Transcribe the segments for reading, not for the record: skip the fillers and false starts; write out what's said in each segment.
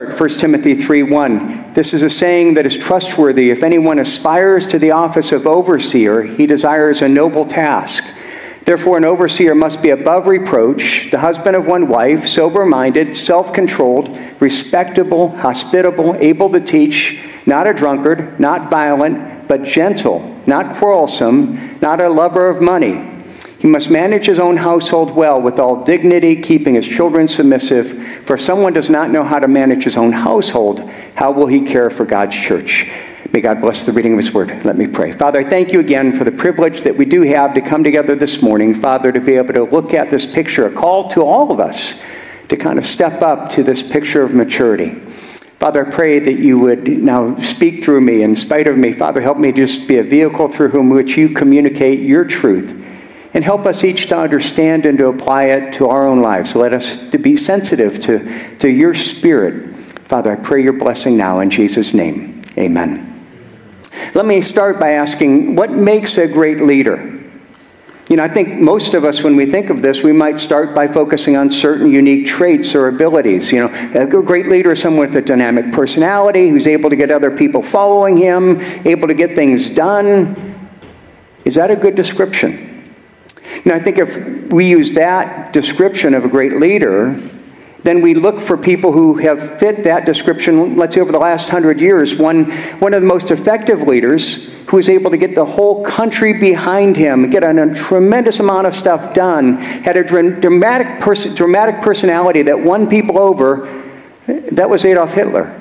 1 Timothy 3:1. This is a saying that is trustworthy. If anyone aspires to the office of overseer, he desires a noble task. Therefore, an overseer must be above reproach, the husband of one wife, sober-minded, self-controlled, respectable, hospitable, able to teach, not a drunkard, not violent, but gentle, not quarrelsome, not a lover of money. He must manage his own household well with all dignity, keeping his children submissive. For if someone does not know how to manage his own household, how will he care for God's church? May God bless the reading of his word. Let me pray. Father, I thank you again for the privilege that we do have to come together this morning, Father, to be able to look at this picture, a call to all of us to kind of step up to this picture of maturity. Father, I pray that you would now speak through me in spite of me. Father, help me just be a vehicle through whom which you communicate your truth. And help us each to understand and to apply it to our own lives. Let us to be sensitive to your spirit. Father, I pray your blessing now in Jesus' name. Amen. Let me start by asking, what makes a great leader? You know, I think most of us, when we think of this, we might start by focusing on certain unique traits or abilities. You know, a great leader is someone with a dynamic personality, who's able to get other people following him, able to get things done. Is that a good description? You know, I think if we use that description of a great leader, then we look for people who have fit that description, let's say over the last 100 years. One of the most effective leaders who was able to get the whole country behind him, get a tremendous amount of stuff done, had a dramatic personality that won people over, that was Adolf Hitler.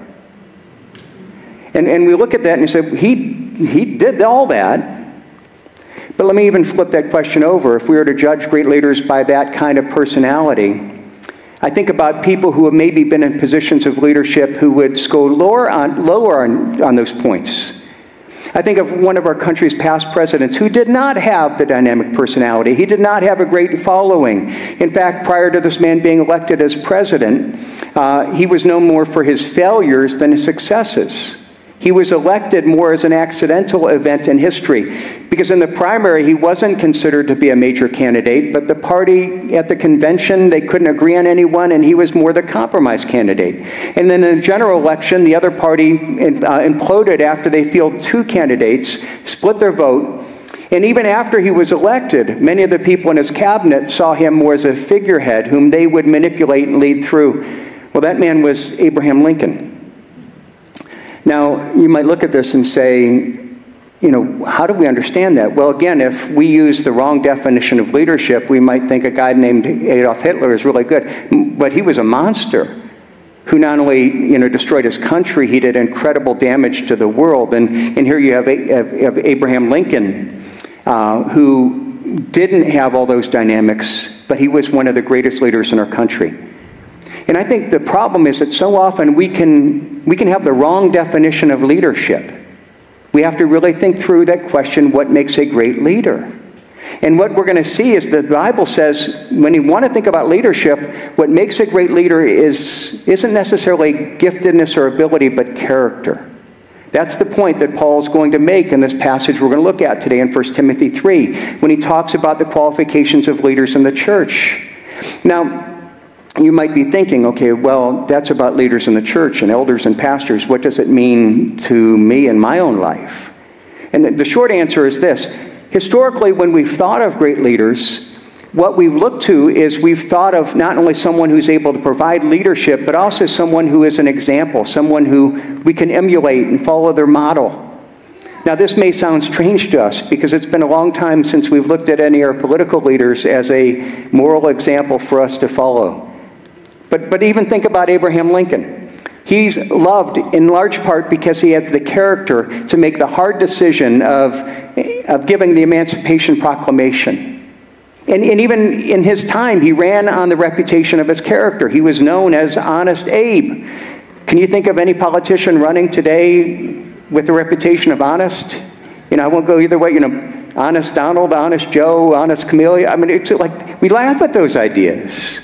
And we look at that and say, he did all that. But let me even flip that question over. If we were to judge great leaders by that kind of personality, I think about people who have maybe been in positions of leadership who would score lower on those points. I think of one of our country's past presidents who did not have the dynamic personality. He did not have a great following. In fact, prior to this man being elected as president, he was known more for his failures than his successes. He was elected more as an accidental event in history, because in the primary, he wasn't considered to be a major candidate, but the party at the convention, they couldn't agree on anyone, and he was more the compromise candidate. And then in the general election, the other party imploded after they fielded two candidates, split their vote, and even after he was elected, many of the people in his cabinet saw him more as a figurehead whom they would manipulate and lead through. Well, that man was Abraham Lincoln. Now, you might look at this and say, you know, how do we understand that? Well, again, if we use the wrong definition of leadership, we might think a guy named Adolf Hitler is really good. But he was a monster who not only, you know, destroyed his country, he did incredible damage to the world. And here you have Abraham Lincoln, who didn't have all those dynamics, but he was one of the greatest leaders in our country. And I think the problem is that so often we can have the wrong definition of leadership. We have to really think through that question, what makes a great leader? And what we're going to see is that the Bible says, when you want to think about leadership, what makes a great leader isn't necessarily giftedness or ability, but character. That's the point that Paul's going to make in this passage we're going to look at today in 1 Timothy 3, when he talks about the qualifications of leaders in the church. Now, you might be thinking, okay, well, that's about leaders in the church and elders and pastors. What does it mean to me in my own life? And the short answer is this. Historically, when we've thought of great leaders, what we've looked to is we've thought of not only someone who's able to provide leadership, but also someone who is an example, someone who we can emulate and follow their model. Now, this may sound strange to us because it's been a long time since we've looked at any of our political leaders as a moral example for us to follow. But even think about Abraham Lincoln. He's loved in large part because he has the character to make the hard decision of giving the Emancipation Proclamation. And even in his time, he ran on the reputation of his character. He was known as Honest Abe. Can you think of any politician running today with the reputation of honest? You know, I won't go either way. You know, Honest Donald, Honest Joe, Honest Camellia. I mean, it's like we laugh at those ideas.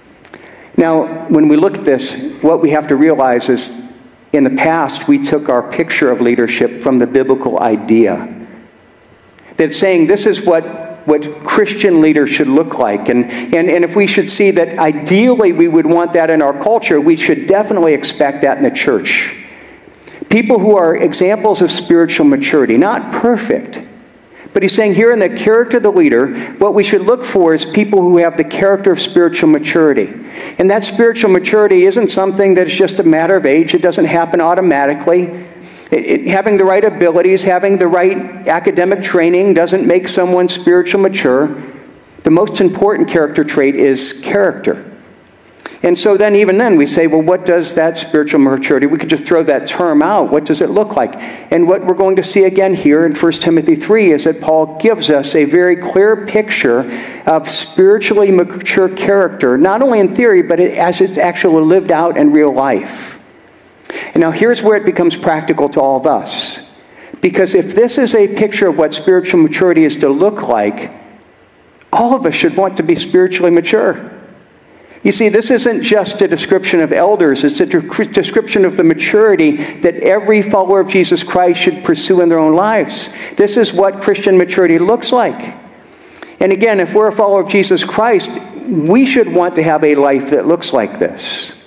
Now, when we look at this, what we have to realize is in the past, we took our picture of leadership from the biblical idea. That's saying this is what what Christian leaders should look like. And if we should see that ideally we would want that in our culture, we should definitely expect that in the church. People who are examples of spiritual maturity, not perfect. But he's saying here in the character of the leader, what we should look for is people who have the character of spiritual maturity. And that spiritual maturity isn't something that is just a matter of age. It doesn't happen automatically. Having the right abilities, having the right academic training doesn't make someone spiritually mature. The most important character trait is character. And so then, even then, we say, well, what does that spiritual maturity, we could just throw that term out. What does it look like? And what we're going to see again here in 1 Timothy 3 is that Paul gives us a very clear picture of spiritually mature character, not only in theory, but as it's actually lived out in real life. And now here's where it becomes practical to all of us. Because if this is a picture of what spiritual maturity is to look like, all of us should want to be spiritually mature. You see, this isn't just a description of elders. It's a description of the maturity that every follower of Jesus Christ should pursue in their own lives. This is what Christian maturity looks like. And again, if we're a follower of Jesus Christ, we should want to have a life that looks like this.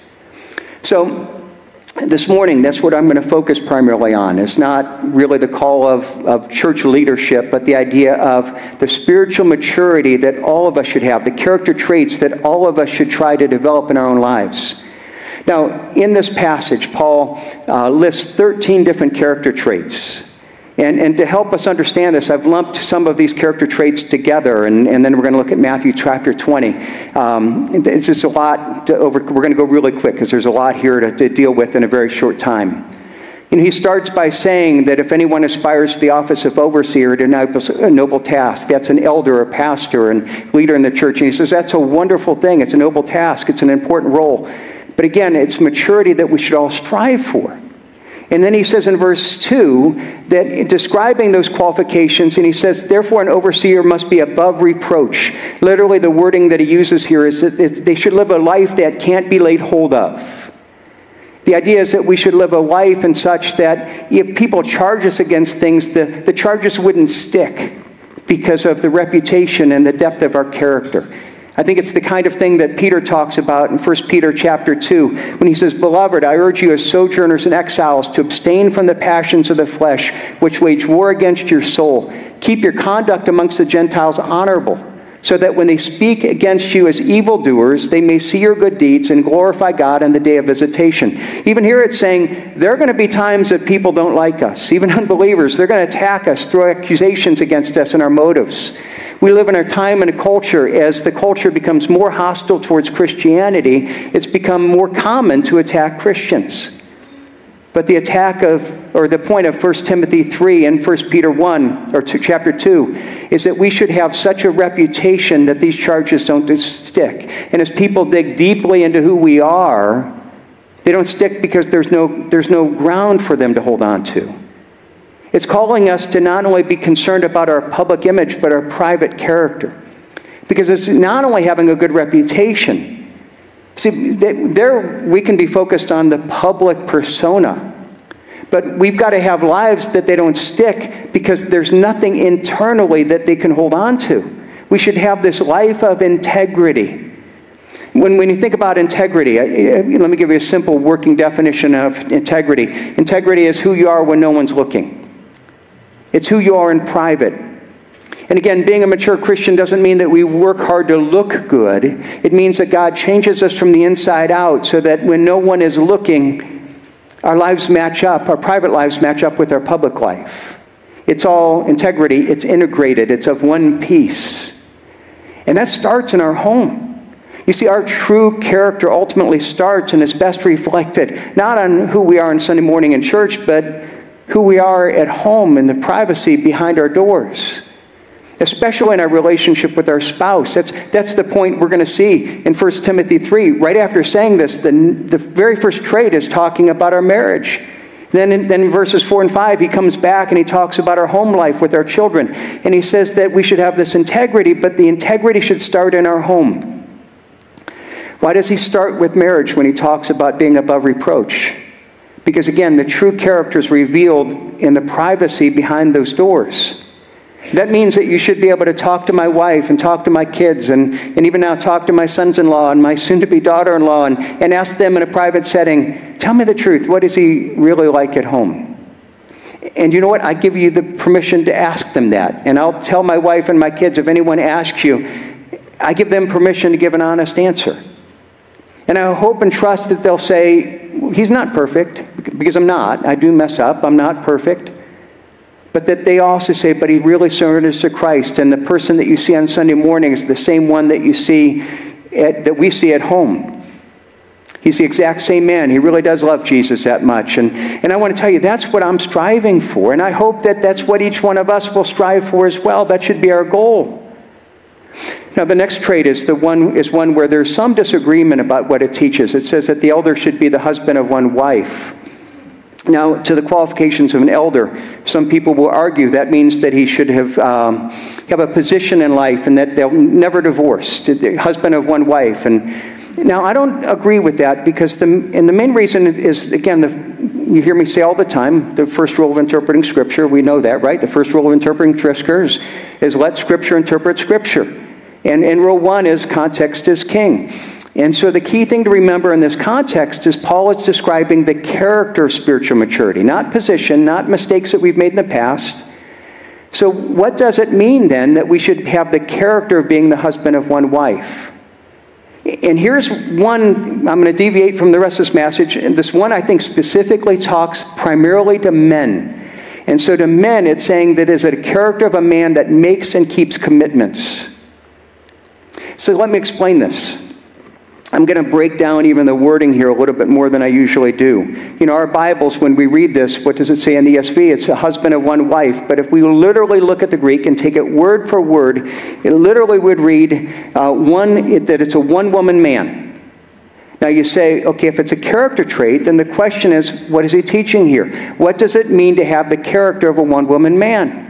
So, this morning, that's what I'm going to focus primarily on. It's not really the call of church leadership, but the idea of the spiritual maturity that all of us should have, the character traits that all of us should try to develop in our own lives. Now, in this passage, Paul lists 13 different character traits. And to help us understand this, I've lumped some of these character traits together, and then we're going to look at Matthew chapter 20. It's just a lot. We're going to go really quick because there's a lot here to deal with in a very short time. And he starts by saying that if anyone aspires to the office of overseer, to a noble task, that's an elder or pastor and leader in the church. And he says that's a wonderful thing. It's a noble task. It's an important role. But again, it's maturity that we should all strive for. And then he says in verse 2 that describing those qualifications, and he says, therefore an overseer must be above reproach. Literally the wording that he uses here is that they should live a life that can't be laid hold of. The idea is that we should live a life in such that if people charge us against things, the charges wouldn't stick because of the reputation and the depth of our character. I think it's the kind of thing that Peter talks about in 1 Peter chapter 2 when he says, Beloved, I urge you as sojourners and exiles to abstain from the passions of the flesh, which wage war against your soul. Keep your conduct amongst the Gentiles honorable, so that when they speak against you as evildoers, they may see your good deeds and glorify God on the day of visitation. Even here it's saying there are going to be times that people don't like us, even unbelievers. They're going to attack us, throw accusations against us and our motives. We live in a time and a culture, as the culture becomes more hostile towards Christianity, it's become more common to attack Christians. But the the point of 1 Timothy 3 and 1 Peter 1, or chapter 2, is that we should have such a reputation that these charges don't stick. And as people dig deeply into who we are, they don't stick because there's no ground for them to hold on to. It's calling us to not only be concerned about our public image, but our private character. Because it's not only having a good reputation. See, there we can be focused on the public persona. But we've got to have lives that they don't stick because there's nothing internally that they can hold on to. We should have this life of integrity. When you think about integrity, let me give you a simple working definition of integrity. Integrity is who you are when no one's looking. It's who you are in private. And again, being a mature Christian doesn't mean that we work hard to look good. It means that God changes us from the inside out so that when no one is looking, our lives match up, our private lives match up with our public life. It's all integrity. It's integrated. It's of one piece. And that starts in our home. You see, our true character ultimately starts and is best reflected not on who we are on Sunday morning in church, but who we are at home in the privacy behind our doors, especially in our relationship with our spouse. That's the point we're going to see in 1 Timothy 3. Right after saying this, the very first trait is talking about our marriage. Then in verses 4 and 5, he comes back and he talks about our home life with our children. And he says that we should have this integrity, but the integrity should start in our home. Why does he start with marriage when he talks about being above reproach? Because again, the true character is revealed in the privacy behind those doors. That means that you should be able to talk to my wife and talk to my kids and even now talk to my sons-in-law and my soon-to-be daughter-in-law and ask them in a private setting, tell me the truth, what is he really like at home? And you know what? I give you the permission to ask them that. And I'll tell my wife and my kids, if anyone asks you, I give them permission to give an honest answer. And I hope and trust that they'll say, he's not perfect, because I'm not. I do mess up. I'm not perfect. But that they also say, but he really surrenders to Christ. And the person that you see on Sunday morning is the same one that you see, that we see at home. He's the exact same man. He really does love Jesus that much. And I want to tell you, that's what I'm striving for. And I hope that that's what each one of us will strive for as well. That should be our goal. Now, the next trait is one where there's some disagreement about what it teaches. It says that the elder should be the husband of one wife. Now, to the qualifications of an elder, some people will argue that means that he should have a position in life and that they'll never divorce, the husband of one wife. And now, I don't agree with that because the main reason is, again, you hear me say all the time, the first rule of interpreting Scripture, we know that, right? The first rule of interpreting Scripture is let Scripture interpret Scripture. And rule one is context is king. And so the key thing to remember in this context is Paul is describing the character of spiritual maturity, not position, not mistakes that we've made in the past. So what does it mean then that we should have the character of being the husband of one wife? And here's one, I'm going to deviate from the rest of this message, and this one I think specifically talks primarily to men. And so to men, it's saying that is a character of a man that makes and keeps commitments. So let me explain this. I'm going to break down even the wording here a little bit more than I usually do. You know, our Bibles, when we read this, what does it say in the ESV? It's a husband of one wife. But if we literally look at the Greek and take it word for word, it literally would read that it's a one-woman man. Now you say, okay, if it's a character trait, then the question is, what is he teaching here? What does it mean to have the character of a one-woman man?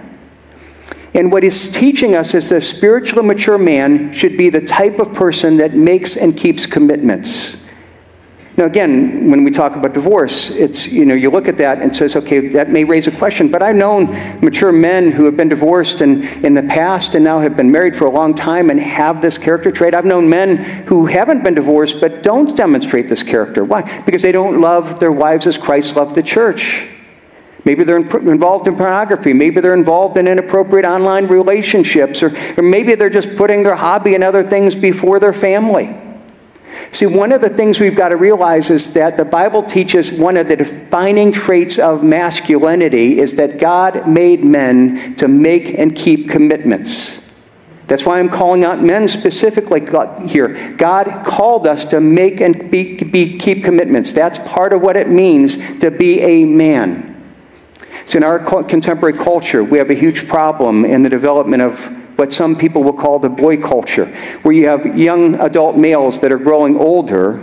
And what he's teaching us is that a spiritually mature man should be the type of person that makes and keeps commitments. Now again, when we talk about divorce, it's, you know, you look at that and says, okay, that may raise a question, but I've known mature men who have been divorced in the past and now have been married for a long time and have this character trait. I've known men who haven't been divorced but don't demonstrate this character. Why? Because they don't love their wives as Christ loved the church. Maybe they're involved in pornography. Maybe they're involved in inappropriate online relationships. Or maybe they're just putting their hobby and other things before their family. See, one of the things we've got to realize is that the Bible teaches one of the defining traits of masculinity is that God made men to make and keep commitments. That's why I'm calling out men specifically here. God called us to make and keep commitments. That's part of what it means to be a man. So in our contemporary culture, we have a huge problem in the development of what some people will call the boy culture, where you have young adult males that are growing older,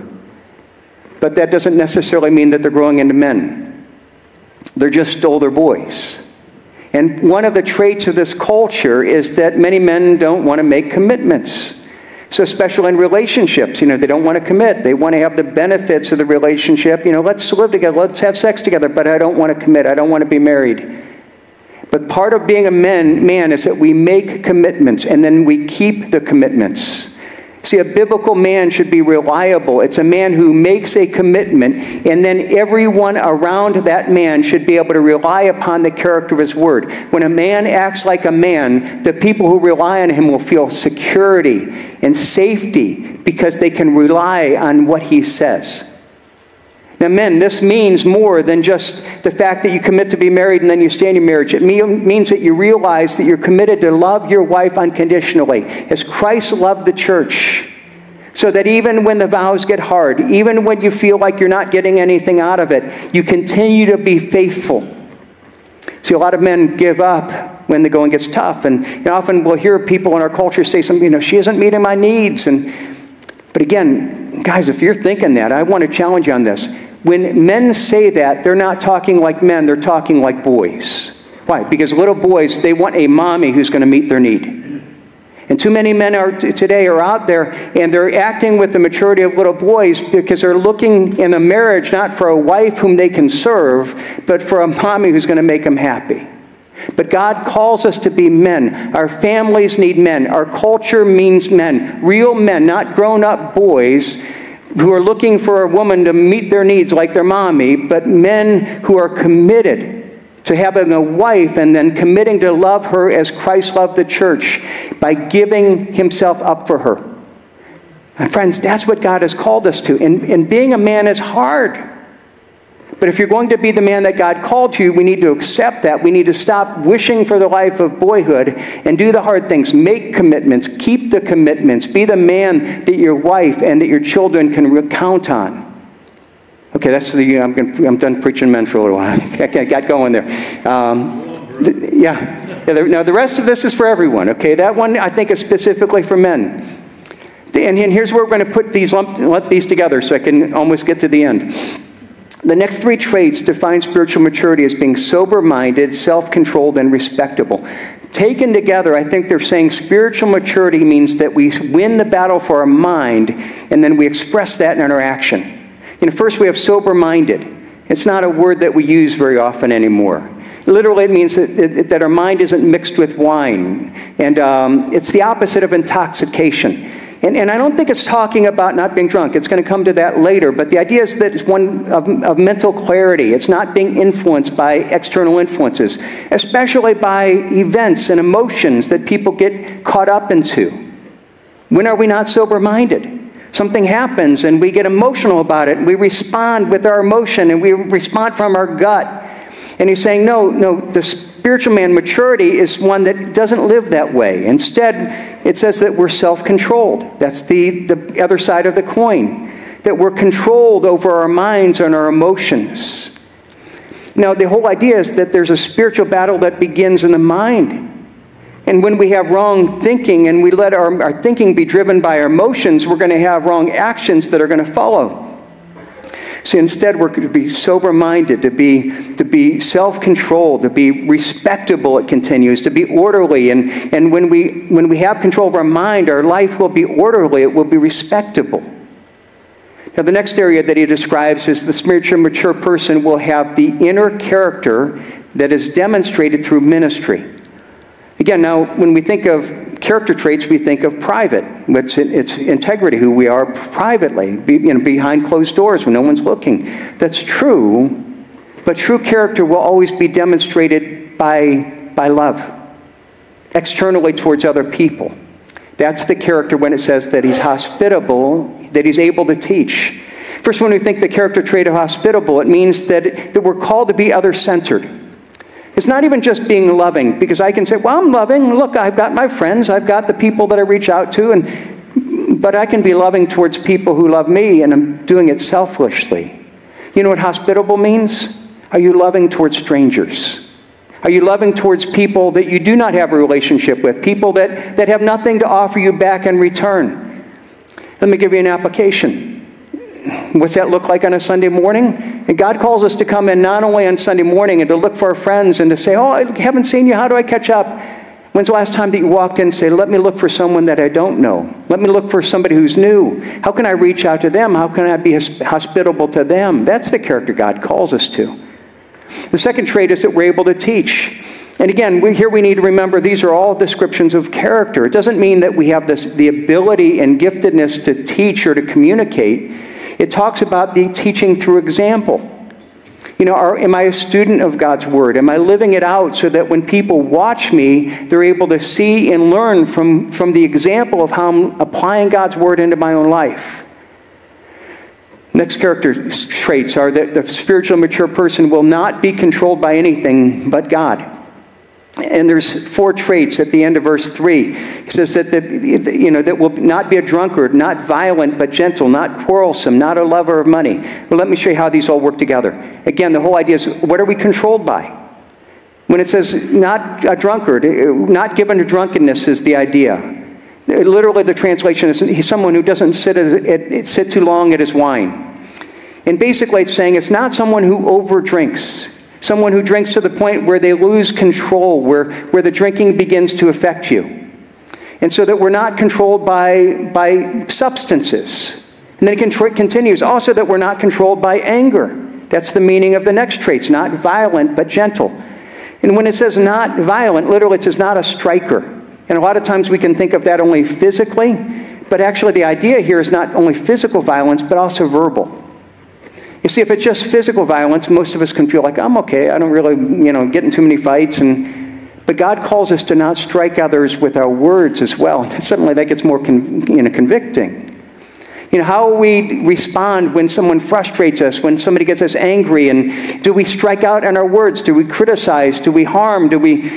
but that doesn't necessarily mean that they're growing into men. They're just older boys. And one of the traits of this culture is that many men don't want to make commitments. So especially in relationships, you know, they don't want to commit. They want to have the benefits of the relationship. You know, let's live together, let's have sex together, but I don't want to commit. I don't want to be married. But part of being a man is that we make commitments and then we keep the commitments. See, a biblical man should be reliable. It's a man who makes a commitment, and then everyone around that man should be able to rely upon the character of his word. When a man acts like a man, the people who rely on him will feel security and safety because they can rely on what he says. Now, men, this means more than just the fact that you commit to be married and then you stay in your marriage. It means that you realize that you're committed to love your wife unconditionally, as Christ loved the church, so that even when the vows get hard, even when you feel like you're not getting anything out of it, you continue to be faithful. See, a lot of men give up when the going gets tough, and often we'll hear people in our culture say something, you know, she isn't meeting my needs. But again, guys, if you're thinking that, I want to challenge you on this. When men say that, they're not talking like men, they're talking like boys. Why? Because little boys, they want a mommy who's going to meet their need. And too many men today are out there and they're acting with the maturity of little boys because they're looking in a marriage not for a wife whom they can serve, but for a mommy who's going to make them happy. But God calls us to be men. Our families need men. Our culture means men. Real men, not grown-up boys who are looking for a woman to meet their needs like their mommy, but men who are committed to having a wife and then committing to love her as Christ loved the church by giving himself up for her. And friends, that's what God has called us to. And being a man is hard. But if you're going to be the man that God called you, we need to accept that. We need to stop wishing for the life of boyhood and do the hard things. Make commitments. Keep the commitments. Be the man that your wife and that your children can count on. Okay, I'm done preaching men for a little while. I got going there. Now, the rest of this is for everyone. Okay, that one I think is specifically for men. And here's where we're going to put lump these together so I can almost get to the end. The next three traits define spiritual maturity as being sober-minded, self-controlled, and respectable. Taken together, I think they're saying spiritual maturity means that we win the battle for our mind, and then we express that in our action. First we have sober-minded. It's not a word that we use very often anymore. Literally, it means that our mind isn't mixed with wine. And it's the opposite of intoxication. And I don't think it's talking about not being drunk. It's going to come to that later. But the idea is that it's one of mental clarity. It's not being influenced by external influences, especially by events and emotions that people get caught up into. When are we not sober-minded? Something happens and we get emotional about it. And we respond with our emotion and we respond from our gut. And he's saying, no, the spiritual man maturity is one that doesn't live that way. Instead, it says that we're self-controlled. That's the other side of the coin. That we're controlled over our minds and our emotions. Now, the whole idea is that there's a spiritual battle that begins in the mind. And when we have wrong thinking and we let our thinking be driven by our emotions, we're going to have wrong actions that are going to follow. So instead, we're going to be sober-minded, to be self-controlled, to be respectable, it continues, to be orderly. And when we have control of our mind, our life will be orderly, it will be respectable. Now, the next area that he describes is the spiritually mature person will have the inner character that is demonstrated through ministry. Again, now, when we think of character traits, we think of private. It's integrity, who we are privately, behind closed doors when no one's looking. That's true, but true character will always be demonstrated by love, externally towards other people. That's the character when it says that he's hospitable, that he's able to teach. First, when we think the character trait of hospitable, it means that we're called to be other-centered. It's not even just being loving, because I can say, well, I'm loving. Look, I've got my friends. I've got the people that I reach out to. But I can be loving towards people who love me, and I'm doing it selflessly. You know what hospitable means? Are you loving towards strangers? Are you loving towards people that you do not have a relationship with, people that have nothing to offer you back in return? Let me give you an application. What's that look like on a Sunday morning? And God calls us to come in not only on Sunday morning and to look for our friends and to say, oh, I haven't seen you. How do I catch up? When's the last time that you walked in and say, let me look for someone that I don't know? Let me look for somebody who's new. How can I reach out to them? How can I be hospitable to them? That's the character God calls us to. The second trait is that we're able to teach. And again, we need to remember these are all descriptions of character. It doesn't mean that we have the ability and giftedness to teach or to communicate. It talks about the teaching through example. Am I a student of God's Word? Am I living it out so that when people watch me, they're able to see and learn from the example of how I'm applying God's Word into my own life? Next character traits are that the spiritual mature person will not be controlled by anything but God. And there's 4 traits at the end of verse 3. He says that will not be a drunkard, not violent but gentle, not quarrelsome, not a lover of money. Well, let me show you how these all work together. Again, the whole idea is, what are we controlled by? When it says not a drunkard, not given to drunkenness is the idea. Literally, the translation is he's someone who doesn't sit too long at his wine. And basically, it's saying it's not someone who overdrinks. Someone who drinks to the point where they lose control, where the drinking begins to affect you. And so that we're not controlled by substances. And then it continues, also that we're not controlled by anger. That's the meaning of the next traits, not violent but gentle. And when it says not violent, literally it says not a striker. And a lot of times we can think of that only physically, but actually the idea here is not only physical violence, but also verbal. You see, if it's just physical violence, most of us can feel like, I'm okay, I don't really, get in too many fights. But God calls us to not strike others with our words as well. Suddenly that gets more convicting. How we respond when someone frustrates us, when somebody gets us angry, and do we strike out in our words? Do we criticize? Do we harm?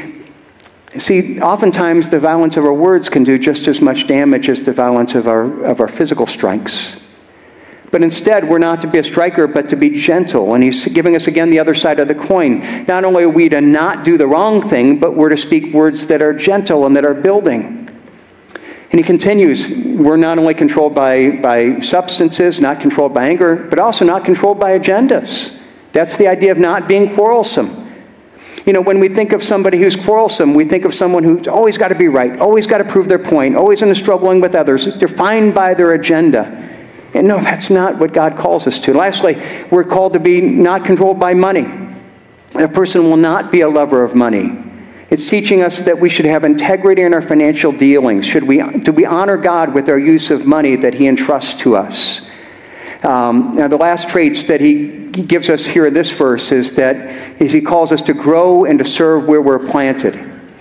See, oftentimes the violence of our words can do just as much damage as the violence of our physical strikes. But instead, we're not to be a striker, but to be gentle. And he's giving us again the other side of the coin. Not only are we to not do the wrong thing, but we're to speak words that are gentle and that are building. And he continues, we're not only controlled by substances, not controlled by anger, but also not controlled by agendas. That's the idea of not being quarrelsome. When we think of somebody who's quarrelsome, we think of someone who's always got to be right, always got to prove their point, always in a struggling with others, defined by their agenda. And no, that's not what God calls us to. Lastly, we're called to be not controlled by money. A person will not be a lover of money. It's teaching us that we should have integrity in our financial dealings. Do we honor God with our use of money that he entrusts to us? Now, the last traits that he gives us here in this verse is he calls us to grow and to serve where we're planted.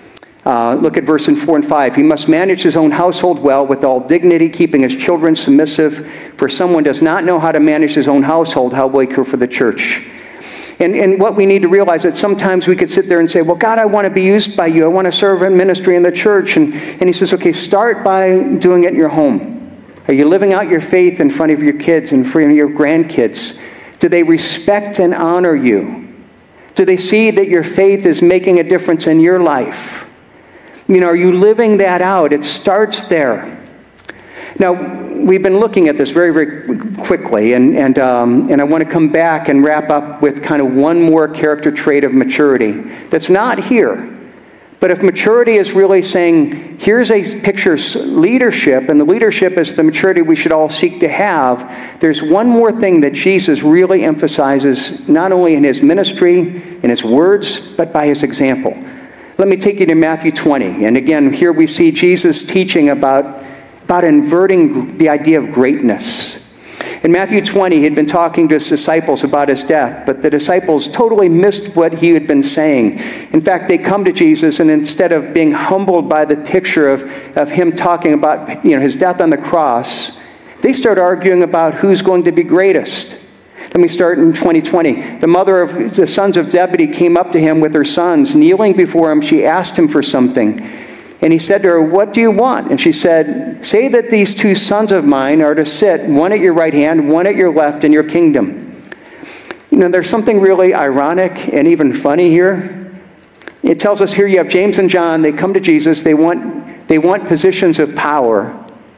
Look at verse 4 and 5. He must manage his own household well with all dignity, keeping his children submissive. For someone does not know how to manage his own household, how will he care for the church? And what we need to realize is that sometimes we could sit there and say, well, God, I want to be used by you. I want to serve in ministry in the church. And he says, okay, start by doing it in your home. Are you living out your faith in front of your kids and in front of your grandkids? Do they respect and honor you? Do they see that your faith is making a difference in your life? Are you living that out? It starts there. Now, we've been looking at this very, very quickly, and I want to come back and wrap up with kind of one more character trait of maturity that's not here. But if maturity is really saying, here's a picture of leadership, and the leadership is the maturity we should all seek to have, there's one more thing that Jesus really emphasizes, not only in his ministry, in his words, but by his example. Let me take you to Matthew 20. And again, here we see Jesus teaching about inverting the idea of greatness. In Matthew 20, he had been talking to his disciples about his death, but the disciples totally missed what he had been saying. In fact, they come to Jesus, and instead of being humbled by the picture of him talking about his death on the cross, they start arguing about who's going to be greatest. Let me start in 2020. The mother of the sons of Zebedee came up to him with her sons. Kneeling before him, she asked him for something. And he said to her, what do you want? And she said, say that these two sons of mine are to sit, one at your right hand, one at your left in your kingdom. There's something really ironic and even funny here. It tells us here you have James and John. They come to Jesus. They want positions of power.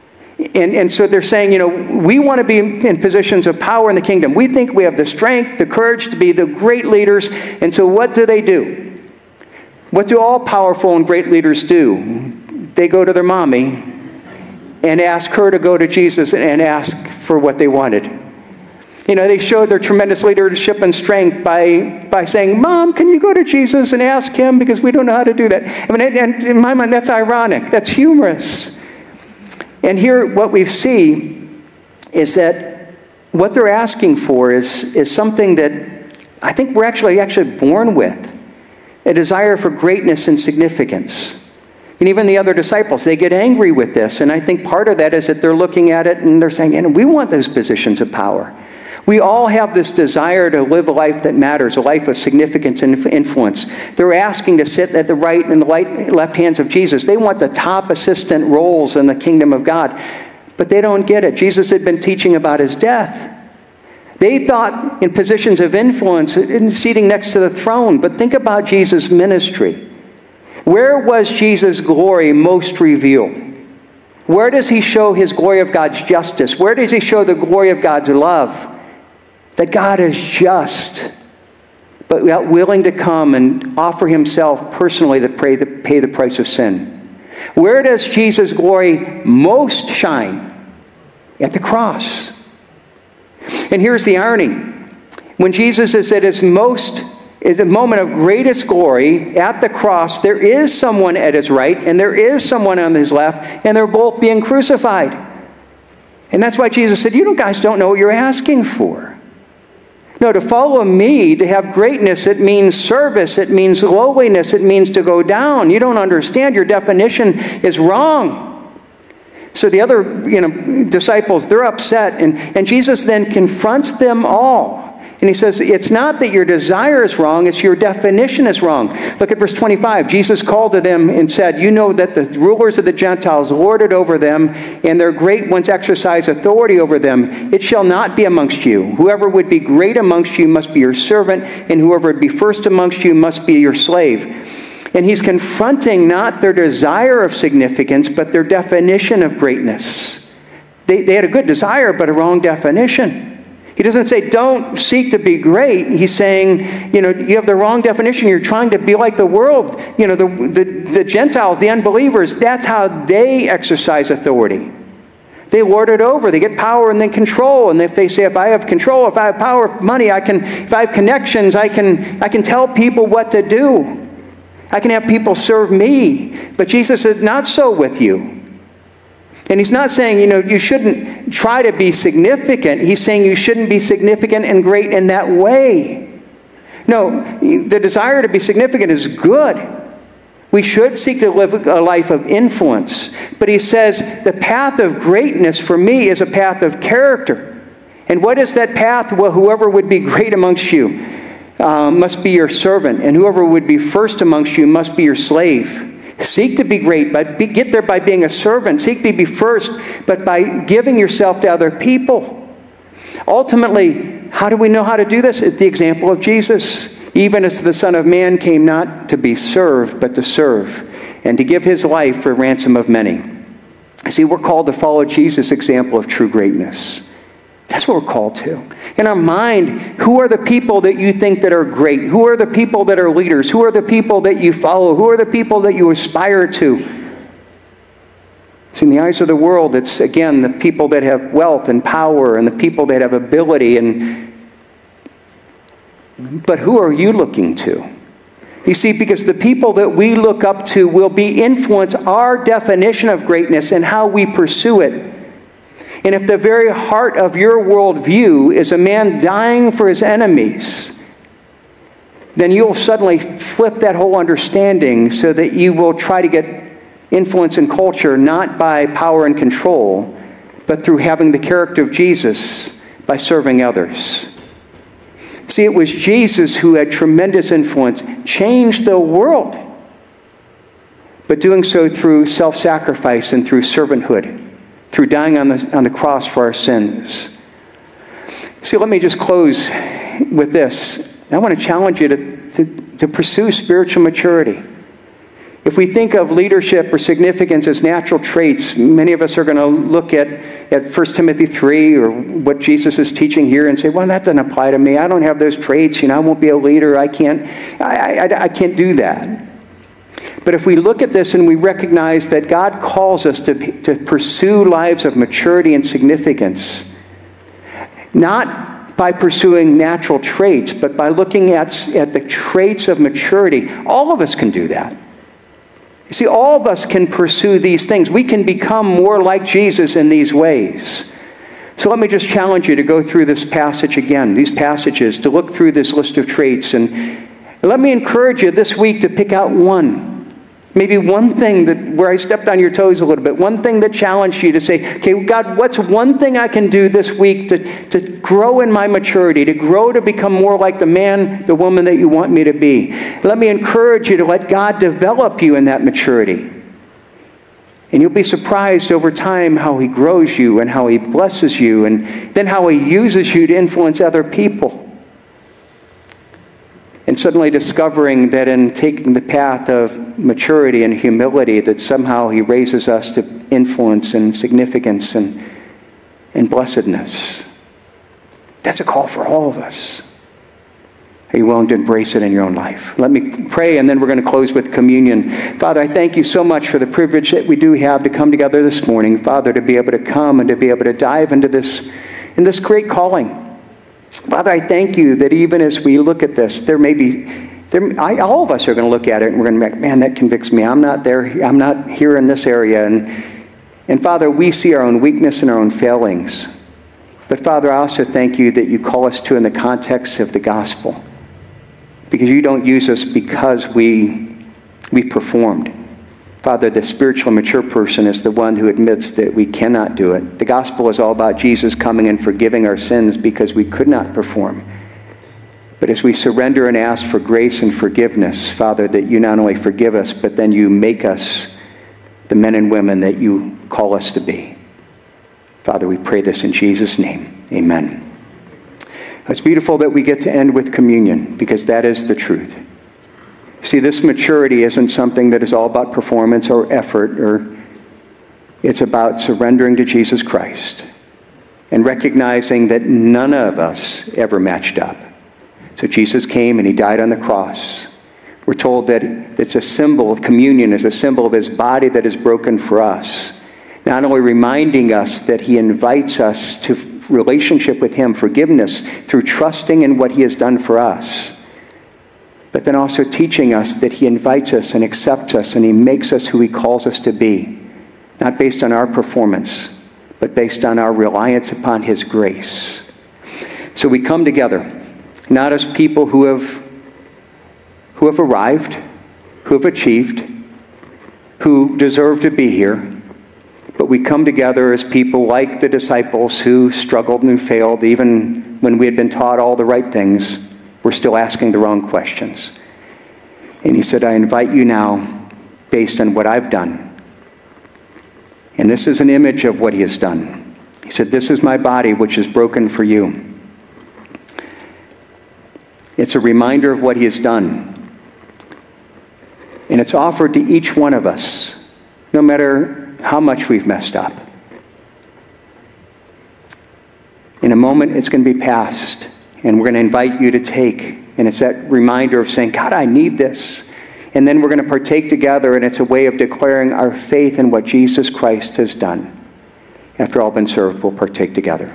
And so they're saying, we want to be in positions of power in the kingdom. We think we have the strength, the courage to be the great leaders. And so what do? What do all powerful and great leaders do? They go to their mommy and ask her to go to Jesus and ask for what they wanted. They showed their tremendous leadership and strength by saying, Mom, can you go to Jesus and ask him because we don't know how to do that? And in my mind, that's ironic. That's humorous. And here what we see is that what they're asking for is something that I think we're actually born with, a desire for greatness and significance. And even the other disciples, they get angry with this. And I think part of that is that they're looking at it and they're saying, we want those positions of power. We all have this desire to live a life that matters, a life of significance and influence. They're asking to sit at the right and the left hands of Jesus. They want the top assistant roles in the kingdom of God. But they don't get it. Jesus had been teaching about his death. They thought in positions of influence, in seating next to the throne. But think about Jesus' ministry. Where was Jesus' glory most revealed? Where does he show his glory of God's justice? Where does he show the glory of God's love? That God is just, but willing to come and offer himself personally to pay the price of sin. Where does Jesus' glory most shine? At the cross. And here's the irony. When Jesus is at his most is a moment of greatest glory at the cross. There is someone at his right, and there is someone on his left, and they're both being crucified. And that's why Jesus said, you guys don't know what you're asking for. No, to follow me, to have greatness, it means service, it means lowliness, it means to go down. You don't understand. Your definition is wrong. So the other disciples, they're upset, and Jesus then confronts them all. And he says, it's not that your desire is wrong, it's your definition is wrong. Look at verse 25. Jesus called to them and said, you know that the rulers of the Gentiles lord it over them, and their great ones exercise authority over them. It shall not be amongst you. Whoever would be great amongst you must be your servant, and whoever would be first amongst you must be your slave. And he's confronting not their desire of significance, but their definition of greatness. They had a good desire, but a wrong definition. He doesn't say, don't seek to be great. He's saying, you have the wrong definition. You're trying to be like the world. The Gentiles, the unbelievers, that's how they exercise authority. They lord it over. They get power and then control. And if they say, if I have control, if I have power, money, if I have connections, I can tell people what to do. I can have people serve me. But Jesus said, not so with you. And he's not saying, you shouldn't try to be significant. He's saying you shouldn't be significant and great in that way. No, the desire to be significant is good. We should seek to live a life of influence. But he says the path of greatness for me is a path of character. And what is that path? Well, whoever would be great amongst you must be your servant. And whoever would be first amongst you must be your slave. Seek to be great, but get there by being a servant. Seek to be first, but by giving yourself to other people. Ultimately, how do we know how to do this? It's the example of Jesus. Even as the Son of Man came not to be served, but to serve, and to give his life for ransom of many. See, we're called to follow Jesus' example of true greatness. That's what we're called to. In our mind, who are the people that you think that are great? Who are the people that are leaders? Who are the people that you follow? Who are the people that you aspire to? It's in the eyes of the world, it's, again, the people that have wealth and power and the people that have ability. But who are you looking to? You see, because the people that we look up to will influence our definition of greatness and how we pursue it. And if the very heart of your worldview is a man dying for his enemies, then you'll suddenly flip that whole understanding so that you will try to get influence in culture not by power and control, but through having the character of Jesus by serving others. See, it was Jesus who had tremendous influence, changed the world, but doing so through self-sacrifice and through servanthood, through dying on the cross for our sins. See, let me just close with this. I want to challenge you to pursue spiritual maturity. If we think of leadership or significance as natural traits, many of us are going to look at 1 Timothy 3 or what Jesus is teaching here and say, well, that doesn't apply to me. I don't have those traits. I won't be a leader. I can't do that. But if we look at this and we recognize that God calls us to pursue lives of maturity and significance, not by pursuing natural traits, but by looking at the traits of maturity, all of us can do that. You see, all of us can pursue these things. We can become more like Jesus in these ways. So let me just challenge you to go through this passage again, these passages, to look through this list of traits. And let me encourage you this week to pick out one. Maybe one thing where I stepped on your toes a little bit, one thing that challenged you to say, okay, God, what's one thing I can do this week to grow in my maturity, to grow to become more like the man, the woman that you want me to be? Let me encourage you to let God develop you in that maturity. And you'll be surprised over time how he grows you and how he blesses you and then how he uses you to influence other people. And suddenly discovering that in taking the path of maturity and humility, that somehow he raises us to influence and significance and blessedness. That's a call for all of us. Are you willing to embrace it in your own life? Let me pray, and then we're going to close with communion. Father, I thank you so much for the privilege that we do have to come together this morning. Father, to be able to come and to be able to dive into this great calling. Father, I thank you that even as we look at this, all of us are going to look at it and we're going to be like, man, that convicts me. I'm not there. I'm not here in this area. And Father, we see our own weakness and our own failings. But Father, I also thank you that you call us to in the context of the gospel. Because you don't use us because we performed. Father, the spiritually mature person is the one who admits that we cannot do it. The gospel is all about Jesus coming and forgiving our sins because we could not perform. But as we surrender and ask for grace and forgiveness, Father, that you not only forgive us, but then you make us the men and women that you call us to be. Father, we pray this in Jesus' name. Amen. It's beautiful that we get to end with communion because that is the truth. See, this maturity isn't something that is all about performance or effort, it's about surrendering to Jesus Christ and recognizing that none of us ever matched up. So Jesus came and he died on the cross. We're told that it's a symbol of communion, is a symbol of his body that is broken for us. Not only reminding us that he invites us to relationship with him, forgiveness, through trusting in what he has done for us, but then also teaching us that he invites us and accepts us and he makes us who he calls us to be, not based on our performance, but based on our reliance upon his grace. So we come together, not as people who have arrived, who have achieved, who deserve to be here, but we come together as people like the disciples who struggled and failed. Even when we had been taught all the right things, we're still asking the wrong questions. And he said, I invite you now based on what I've done. And this is an image of what he has done. He said, this is my body which is broken for you. It's a reminder of what he has done. And it's offered to each one of us, no matter how much we've messed up. In a moment, it's going to be passed, and we're going to invite you to take. And it's that reminder of saying, God, I need this. And then we're going to partake together, and it's a way of declaring our faith in what Jesus Christ has done. After all been served, we'll partake together.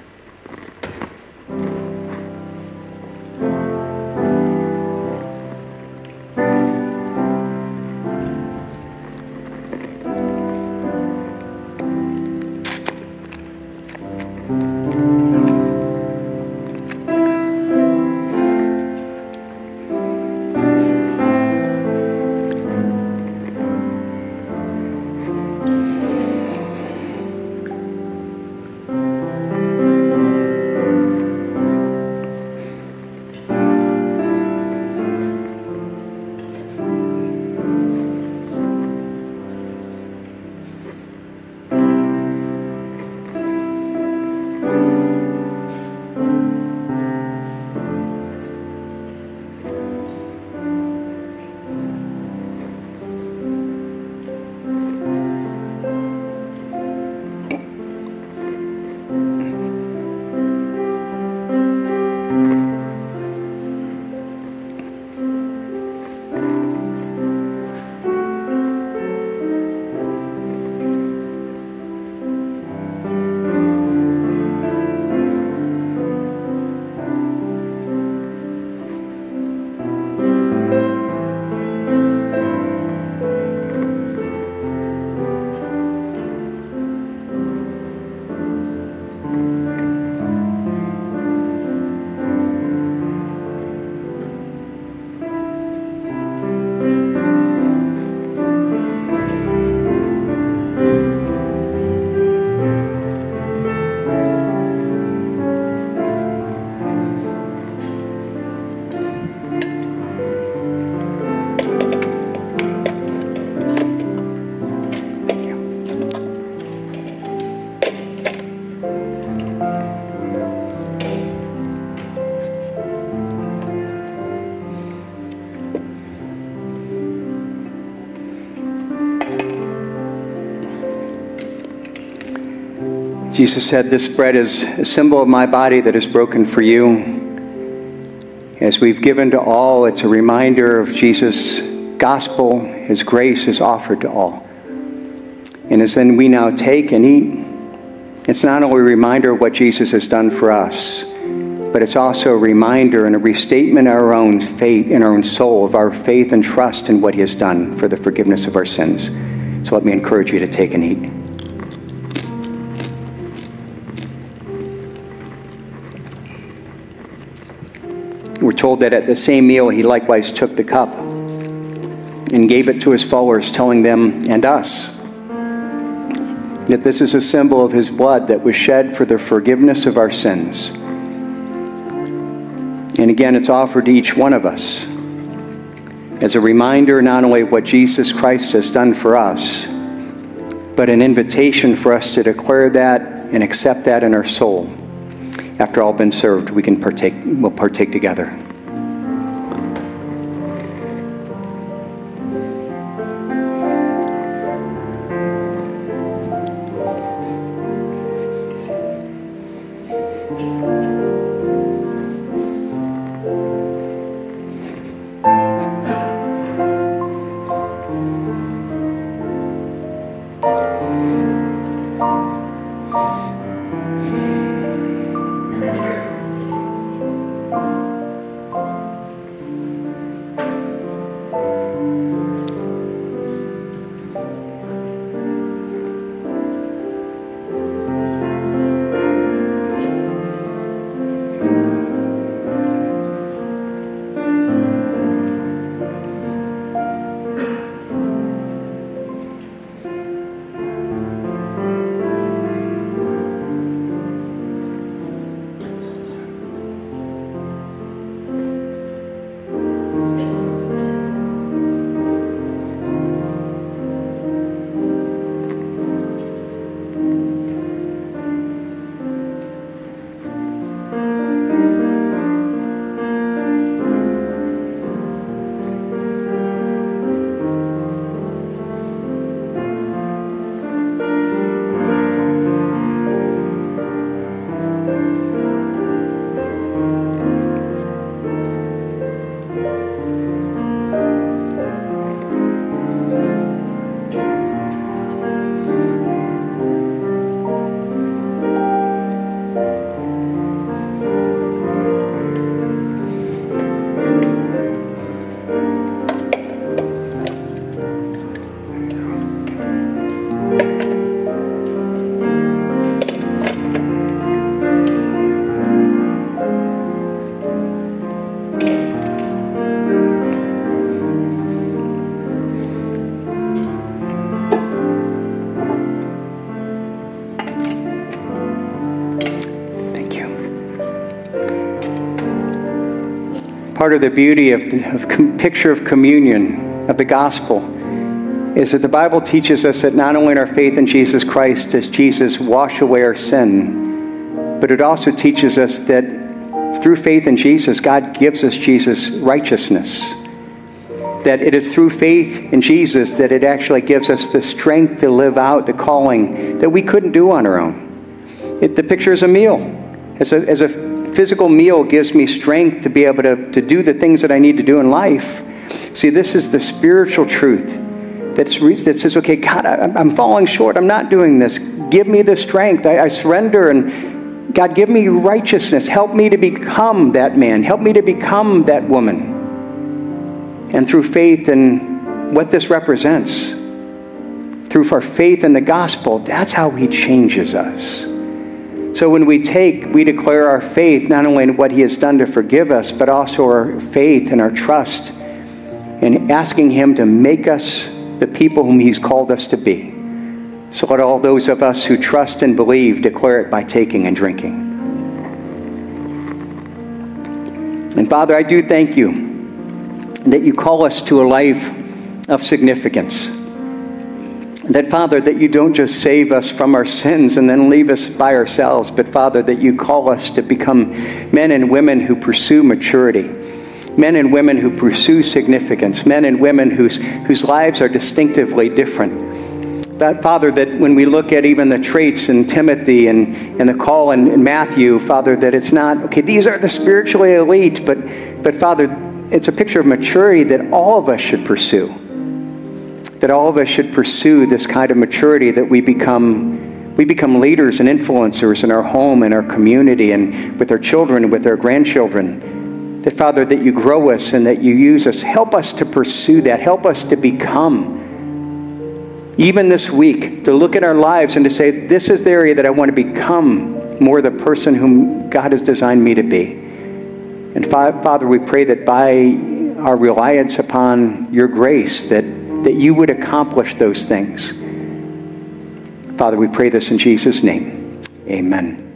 Jesus said, this bread is a symbol of my body that is broken for you. As we've given to all, it's a reminder of Jesus' gospel. His grace is offered to all. And as then we now take and eat, it's not only a reminder of what Jesus has done for us, but it's also a reminder and a restatement of our own faith, in our own soul, of our faith and trust in what he has done for the forgiveness of our sins. So let me encourage you to take and eat. We're told that at the same meal, he likewise took the cup and gave it to his followers, telling them and us that this is a symbol of his blood that was shed for the forgiveness of our sins. And again, it's offered to each one of us as a reminder not only of what Jesus Christ has done for us, but an invitation for us to declare that and accept that in our soul. After all been served, we'll partake together. Part of the beauty of the picture of communion, of the gospel, is that the Bible teaches us that not only in our faith in Jesus Christ does Jesus wash away our sin, but it also teaches us that through faith in Jesus, God gives us Jesus' righteousness. That it is through faith in Jesus that it actually gives us the strength to live out the calling that we couldn't do on our own. The picture is a meal. As a physical meal gives me strength to be able to do the things that I need to do in life. See, this is the spiritual truth that says, okay, God, I'm falling short. I'm not doing this. Give me the strength. I surrender, and God, give me righteousness. Help me to become that man. Help me to become that woman. And through faith in what this represents, through our faith in the gospel, that's how he changes us. So when we declare our faith not only in what he has done to forgive us, but also our faith and our trust in asking him to make us the people whom he's called us to be. So let all those of us who trust and believe declare it by taking and drinking. And Father, I do thank you that you call us to a life of significance. That, Father, that you don't just save us from our sins and then leave us by ourselves, but, Father, that you call us to become men and women who pursue maturity, men and women who pursue significance, men and women whose lives are distinctively different. But, Father, that when we look at even the traits in Timothy and the call in Matthew, Father, that it's not, okay, these are the spiritually elite, but Father, it's a picture of maturity that all of us should pursue. That all of us should pursue this kind of maturity, that we become We become leaders and influencers in our home, in our community, and with our children and with our grandchildren. That, Father, that you grow us and that you use us. Help us to pursue that. Help us to become, even this week, to look at our lives and to say, this is the area that I want to become more the person whom God has designed me to be. And Father, we pray that by our reliance upon your grace, that you would accomplish those things. Father, we pray this in Jesus' name. Amen.